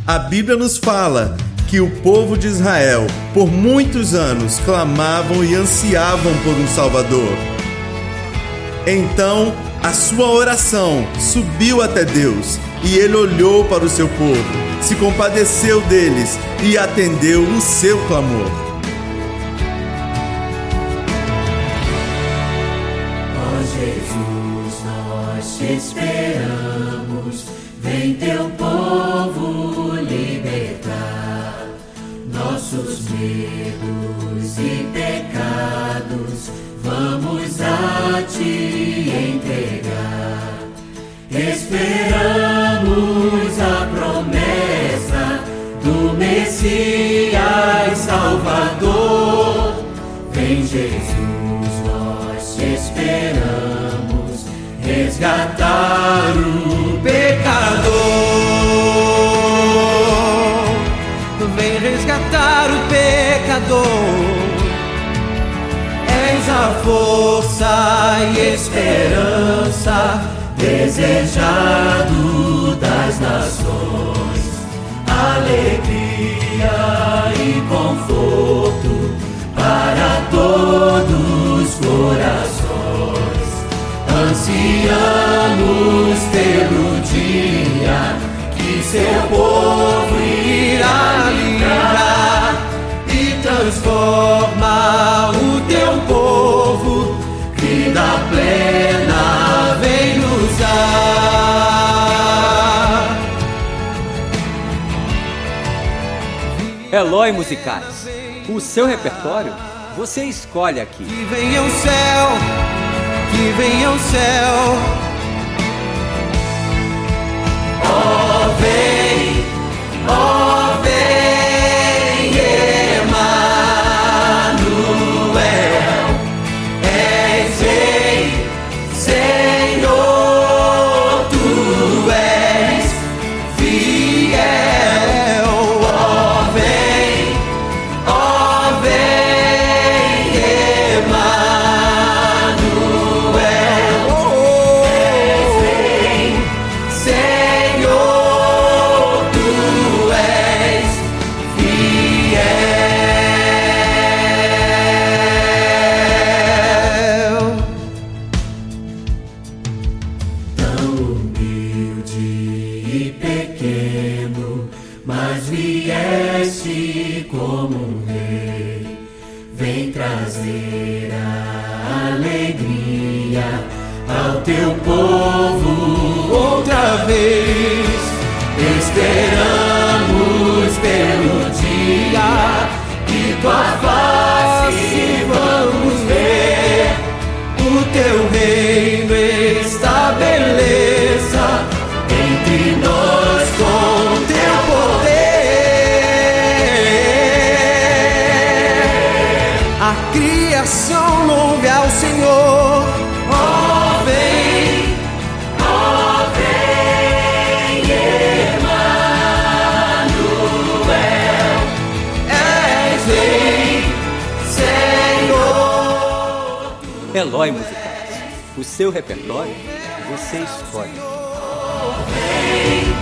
A Bíblia nos fala que o povo de Israel, por muitos anos, clamavam e ansiavam por um Salvador. Então, a sua oração subiu até Deus e Ele olhou para o seu povo, se compadeceu deles e atendeu o seu clamor. Ó Jesus, nós te esperamos, vem teu povo libertar nossos medos e pecados, vamos a te entregar. Esperamos a promessa do Messias Salvador. Vem Jesus, nós te esperamos, resgatar o pecador. Vem resgatar o pecador. És a força e esperança, desejado das nações, alegria e conforto para todos os corações. Ansiamos pelo dia que seu povo irá livrar e transforma o teu povo, vida plena vem nos dar. Eloy Musicais, o seu repertório você escolhe aqui. Que venha o céu, que venha o céu. Ó vem, ó vem, Emanuel. És rei, Senhor, tu és fiel. Ó vem, Emanuel. És rei, Senhor, tu és fiel. Tão humilde e pequeno, mas vieste como um rei. Vem trazer a alegria ao teu povo outra vez. Esperamos pelo dia que tua face vamos ver. O teu reino estabeleça entre nós com teu poder. A criação louve ao Senhor. Ó vem, Emanuel. És rei, Senhor. Eloy Musicais, o seu repertório você escolhe. Vem,